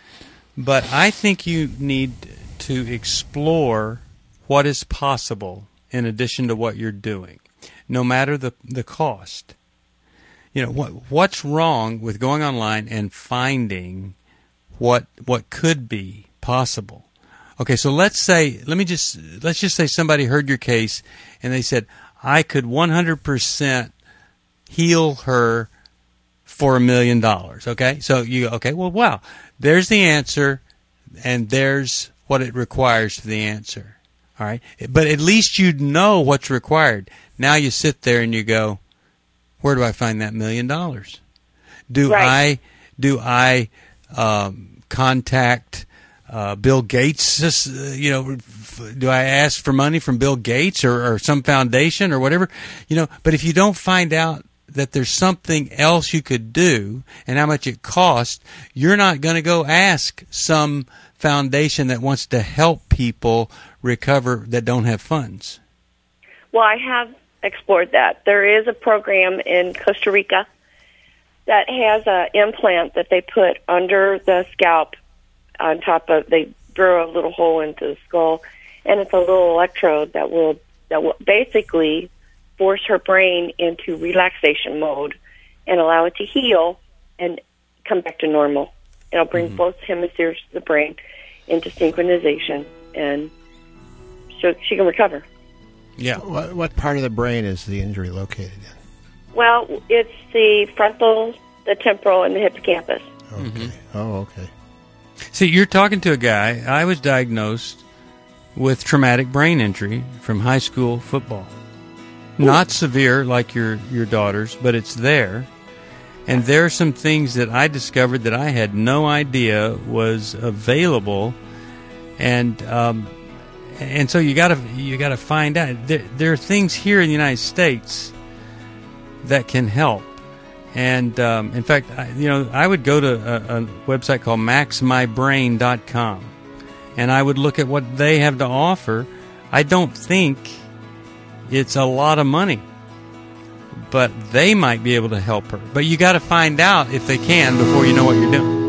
But I think you need to explore what is possible in addition to what you're doing, no matter the the cost. You know, what what's wrong with going online and finding what what could be possible? Okay, so let's say let me just let's just say somebody heard your case and they said, I could one hundred percent heal her for a million dollars. Okay, so you go, okay, well, wow, there's the answer, and there's what it requires for the answer. All right, but at least you know what's required. Now you sit there and you go, where do I find that million dollars? Do Right. I do I um, contact uh, Bill Gates? Just, uh, you know, f- do I ask for money from Bill Gates or, or some foundation or whatever? You know, but if you don't find out that there's something else you could do and how much it costs, you're not going to go ask some foundation that wants to help people recover that don't have funds. Well, I have explored that. There is a program in Costa Rica that has an implant that they put under the scalp on top of, they drill a little hole into the skull, and it's a little electrode that will that will basically force her brain into relaxation mode and allow it to heal and come back to normal. It'll bring mm-hmm. both hemispheres of the brain into synchronization, and so she can recover. Yeah. What, what part of the brain is the injury located in? Well, it's the frontal, the temporal, and the hippocampus. Okay. Mm-hmm. Oh, okay. See, you're talking to a guy. I was diagnosed with traumatic brain injury from high school football. Ooh. Not severe like your, your daughter's, but it's there. And there are some things that I discovered that I had no idea was available, and um, and so you gotta you gotta find out. There, there are things here in the United States that can help, and um, in fact, I, you know, I would go to a, a website called max my brain dot com, and I would look at what they have to offer. I don't think it's a lot of money, but they might be able to help her. But you got to find out if they can before you know what you're doing.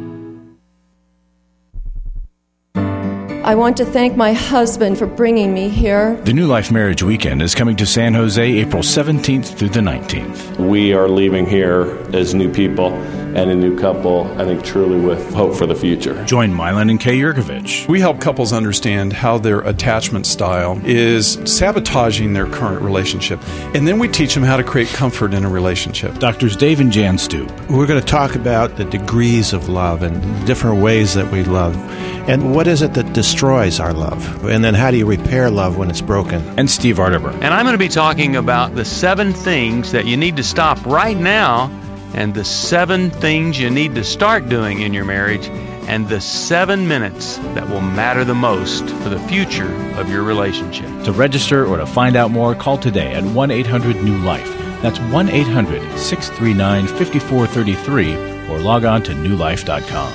I want to thank my husband for bringing me here. The New Life Marriage Weekend is coming to San Jose April seventeenth through the nineteenth. We are leaving here as new people and a new couple, I think truly with hope for the future. Join Milan and Kay Yurkovich. We help couples understand how their attachment style is sabotaging their current relationship, and then we teach them how to create comfort in a relationship. Doctors Dave and Jan Stoop. We're going to talk about the degrees of love and different ways that we love. And what is it that destroys our love? And then how do you repair love when it's broken? And Steve Arterburn. And I'm going to be talking about the seven things that you need to stop right now, and the seven things you need to start doing in your marriage, and the seven minutes that will matter the most for the future of your relationship. To register or to find out more, call today at one eight hundred new life. That's one eight hundred six three nine five four three three, or log on to new life dot com.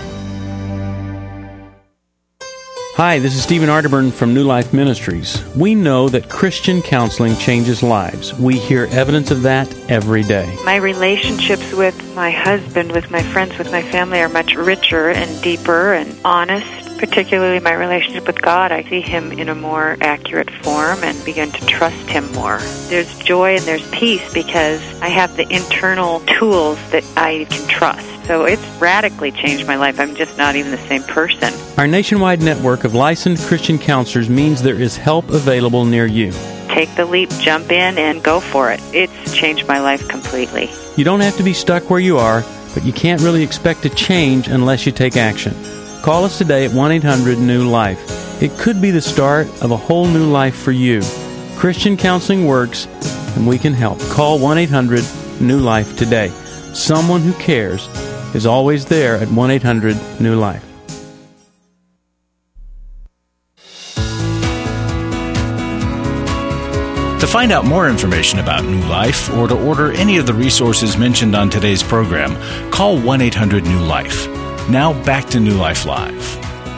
Hi, this is Stephen Arterburn from New Life Ministries. We know that Christian counseling changes lives. We hear evidence of that every day. My relationships with my husband, with my friends, with my family are much richer and deeper and honest. Particularly my relationship with God, I see Him in a more accurate form and begin to trust Him more. There's joy and there's peace because I have the internal tools that I can trust. So it's radically changed my life. I'm just not even the same person. Our nationwide network of licensed Christian counselors means there is help available near you. take the leap, jump in, and go for it. It's changed my life completely. You don't have to be stuck where you are, but you can't really expect to change unless you take action. Call us today at one eight hundred new life. It could be the start of a whole new life for you. Christian counseling works, and we can help. Call one eight hundred new life today. Someone who cares is always there at one eight hundred new life. To find out more information about New Life or to order any of the resources mentioned on today's program, call one eight hundred new life. Now back to New Life Live.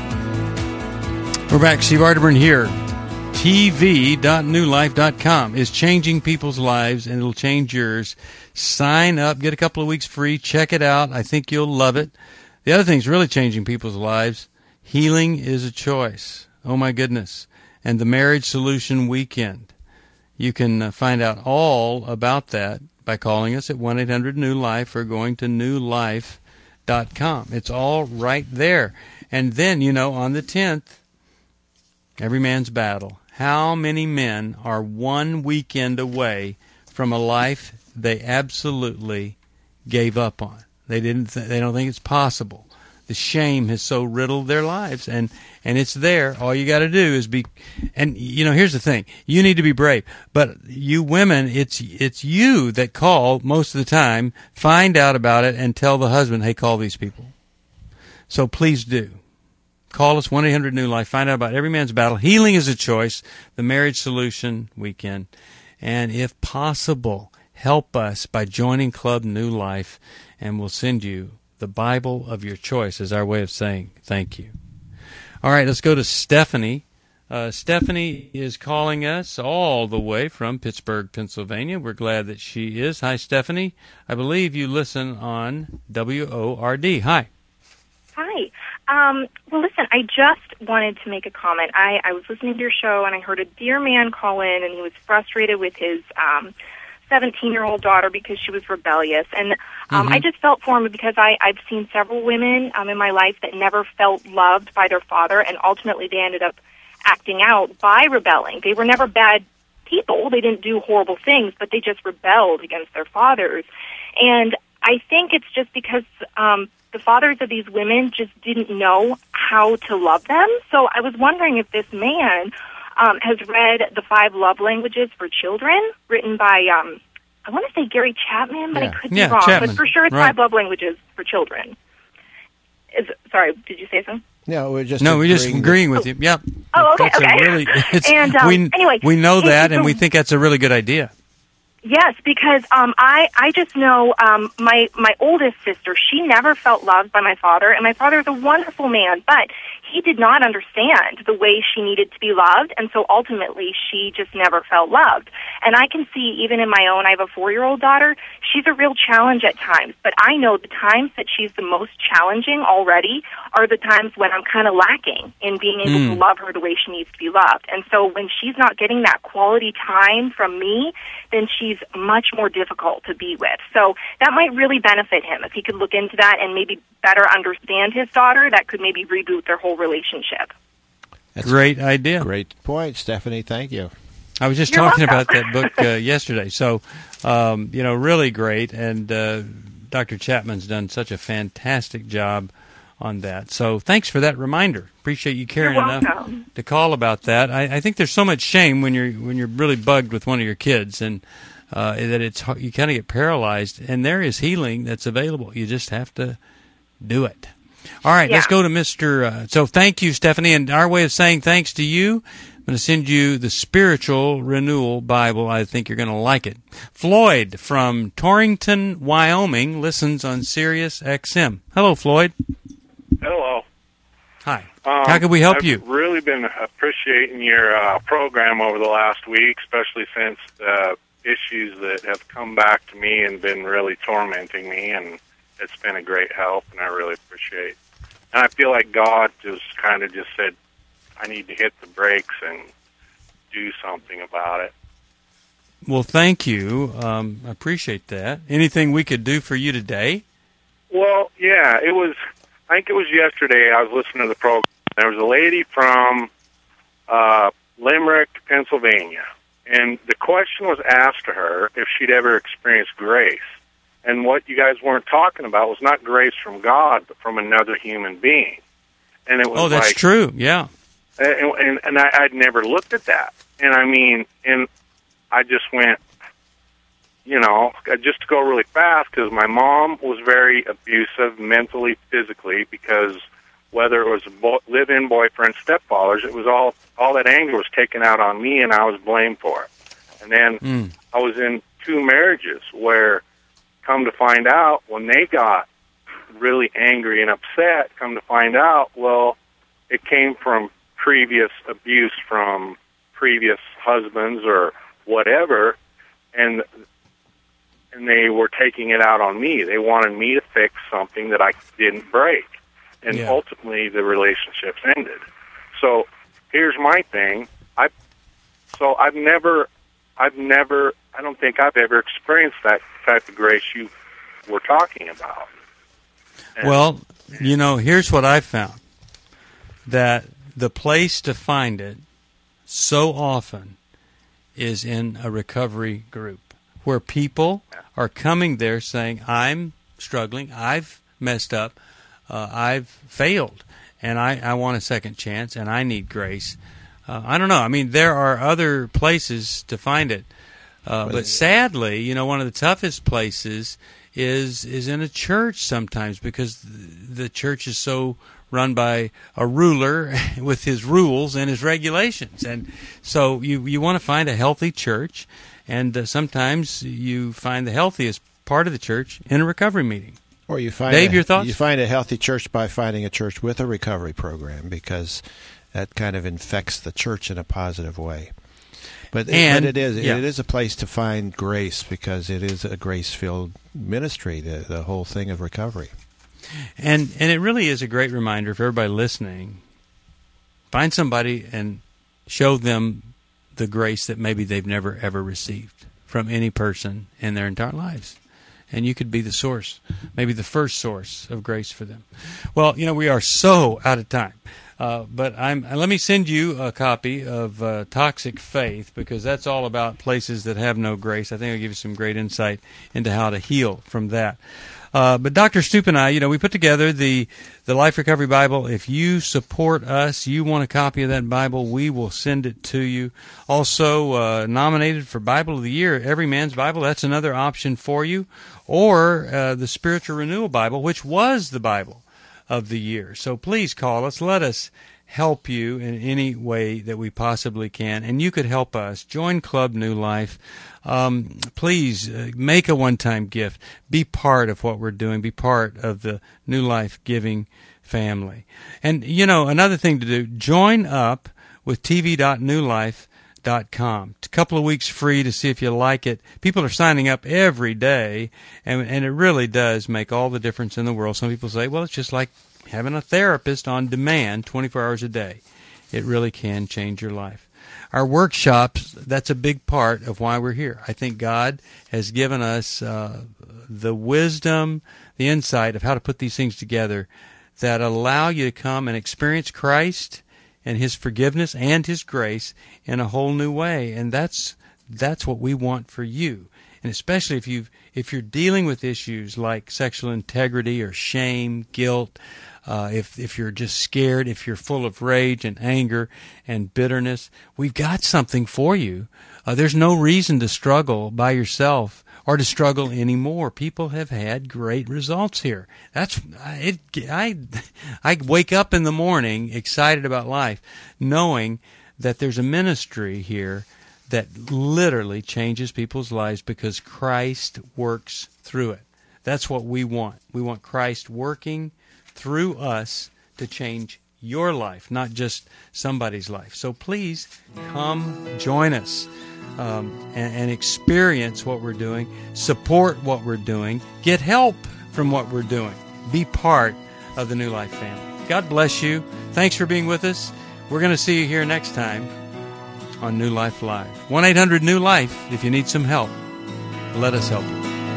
We're back. Steve Arterburn here. T V dot new life dot com is changing people's lives, and it'll change yours. Sign up. Get a couple of weeks free. Check it out. I think you'll love it. The other thing is really changing people's lives. Healing is a choice. Oh, my goodness. And the Marriage Solution Weekend. You can uh, find out all about that by calling us at one eight hundred new life or going to new life dot com. It's all right there. And then, you know, on the tenth, Every Man's Battle. How many men are one weekend away from a life they absolutely gave up on? They didn't. Th- they don't think it's possible. The shame has so riddled their lives, and, and it's there. All you got to do is be, and you know, here's the thing: you need to be brave. But you women, it's it's you that call most of the time, find out about it, and tell the husband, "Hey, call these people." So please do. Call us, one eight hundred new life. Find out about Every Man's Battle. Healing is a choice. The Marriage Solution Weekend. And if possible, help us by joining Club New Life, and we'll send you the Bible of your choice as our way of saying thank you. All right, let's go to Stephanie. Uh, Stephanie is calling us all the way from Pittsburgh, Pennsylvania. We're glad that she is. Hi, Stephanie. I believe you listen on W O R D. Hi. Hi. Um, well, listen, I just wanted to make a comment. I, I was listening to your show, and I heard a dear man call in, and he was frustrated with his um, seventeen-year-old daughter because she was rebellious. And um, Mm-hmm. I just felt for him because I, I've seen several women um, in my life that never felt loved by their father, and ultimately they ended up acting out by rebelling. They were never bad people. They didn't do horrible things, but they just rebelled against their fathers. And I think it's just because um, the fathers of these women just didn't know how to love them. So I was wondering if this man um, has read The Five Love Languages for Children, written by, um, I want to say Gary Chapman, but Yeah. I could be Yeah, wrong. Chapman. But for sure it's Right. Five Love Languages for Children. Is, sorry, did you say something? No, we're just No, we're just agreeing agreeing that- with you. Yep. Oh, okay, That's a okay. really, it's, And, um, we, anyway, we know it- that, it's and a- we think that's a really good idea. Yes, because um, I I just know um, my my oldest sister. She never felt loved by my father, and my father is a wonderful man, but he did not understand the way she needed to be loved, and so ultimately she just never felt loved. And I can see even in my own, I have a four-year-old daughter. She's a real challenge at times, but I know the times that she's the most challenging already are the times when I'm kind of lacking in being able Mm. to love her the way she needs to be loved. And so when she's not getting that quality time from me, then she's much more difficult to be with. So that might really benefit him if he could look into that and maybe better understand his daughter. That could maybe reboot their whole relationship. That's Great idea. Great point, Stephanie. Thank you. I was just You're talking welcome. about that book uh, yesterday. So, um, you know, really great. And uh, Doctor Chapman's done such a fantastic job on that. So thanks for that reminder. Appreciate you caring You're enough welcome. to call about that. I, I think there's so much shame when you're when you're really bugged with one of your kids, and uh, that it's hard- you kind of get paralyzed. And there is healing that's available. You just have to do it. All right, let's Yeah. go to Mister Uh, so thank you, Stephanie. And our way of saying thanks to you, I'm going to send you the Spiritual Renewal Bible. I think you're going to like it. Floyd from Torrington, Wyoming, listens on Sirius X M. Hello, Floyd. Hello. Hi. Um, How can we help I've you? really been appreciating your uh, program over the last week, especially since the issues that have come back to me and been really tormenting me, and it's been a great help, and I really appreciate. And I feel like God just kind of just said, I need to hit the brakes and do something about it. Well, thank you. Um, I appreciate that. Anything we could do for you today? Well, yeah, it was, I think it was yesterday I was listening to the program. There was a lady from uh, Limerick, Pennsylvania, And the question was asked to her if she'd ever experienced grace. And what you guys weren't talking about was not grace from God, but from another human being. And it was oh, that's like, true, yeah. And, and, and I, I'd never looked at that. And I mean, and I just went, you know, just to go really fast, because my mom was very abusive mentally, physically, because whether it was bo- live-in boyfriend, stepfathers, it was all, all that anger was taken out on me, and I was blamed for it. And then mm. I was in two marriages where, come to find out, when they got really angry and upset, come to find out, well, it came from previous abuse from previous husbands or whatever, and and they were taking it out on me. They wanted me to fix something that I didn't break. And yeah. ultimately, the relationships ended. So here's my thing. I so I've never, I've never, I don't think I've ever experienced that type of grace you were talking about. And well, you know, here's what I found. That the place to find it so often is in a recovery group where people are coming there saying, I'm struggling, I've messed up, uh, I've failed, and I, I want a second chance, and I need grace. Uh, I don't know. I mean, there are other places to find it. Uh, but sadly, you know, one of the toughest places is is in a church sometimes, because the church is so run by a ruler with his rules and his regulations. And so you, you want to find a healthy church, and uh, sometimes you find the healthiest part of the church in a recovery meeting. Or you find Dave, a, your thoughts? You find a healthy church by finding a church with a recovery program, because that kind of infects the church in a positive way. But, and, but it is yeah. it is a place to find grace, because it is a grace-filled ministry, the, the whole thing of recovery. And and it really is a great reminder for everybody listening. Find somebody and show them the grace that maybe they've never, ever received from any person in their entire lives. And you could be the source, maybe the first source of grace for them. Well, you know, we are so out of time. Uh, but I'm. Let me send you a copy of uh, Toxic Faith, because that's all about places that have no grace. I think it'll give you some great insight into how to heal from that. Uh, but Doctor Stoop and I, you know, we put together the the Life Recovery Bible. If you support us, you want a copy of that Bible, we will send it to you. Also uh, nominated for Bible of the Year, Every Man's Bible. That's another option for you. Or uh, the Spiritual Renewal Bible, which was the Bible of the year. So please call us. Let us help you in any way that we possibly can. And you could help us. Join Club New Life. Um, please uh, make a one-time gift. Be part of what we're doing. Be part of the New Life giving family. And, you know, another thing to do, join up with t v dot new life dot com. It's a couple of weeks free to see if you like it. People are signing up every day, and, and it really does make all the difference in the world. Some people say, well, it's just like having a therapist on demand twenty-four hours a day. It really can change your life. Our workshops, that's a big part of why we're here. I think God has given us uh, the wisdom, the insight of how to put these things together that allow you to come and experience Christ and His forgiveness and His grace in a whole new way. And that's that's what we want for you. And especially if you've if you're dealing with issues like sexual integrity or shame, guilt, uh, if if you're just scared, if you're full of rage and anger and bitterness, we've got something for you. Uh, there's no reason to struggle by yourself or to struggle anymore. People have had great results here. That's it. I I wake up in the morning excited about life, knowing that there's a ministry here that literally changes people's lives because Christ works through it. That's what we want. We want Christ working through us to change your life, not just somebody's life. So please come join us. Um, and, and experience what we're doing, support what we're doing, get help from what we're doing. Be part of the New Life family. God bless you. Thanks for being with us. We're going to see you here next time on New Life Live. one eight hundred new life if you need some help. Let us help you.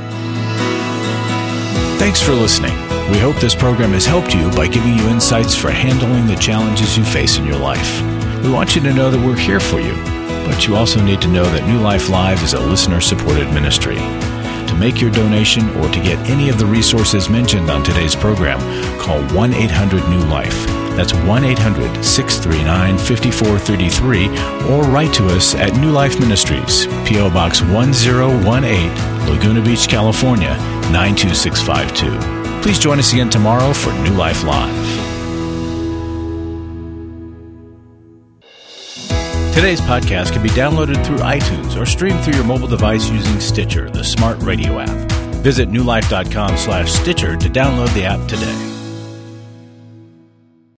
Thanks for listening. We hope this program has helped you by giving you insights for handling the challenges you face in your life. We want you to know that we're here for you. But you also need to know that New Life Live is a listener-supported ministry. To make your donation or to get any of the resources mentioned on today's program, call one eight hundred new life. That's one eight hundred, six three nine, five four three three, or write to us at New Life Ministries, P O. Box one zero one eight, Laguna Beach, California, nine two six five two. Please join us again tomorrow for New Life Live. Today's podcast can be downloaded through iTunes or streamed through your mobile device using Stitcher, the smart radio app. Visit newlife.com slash Stitcher to download the app today.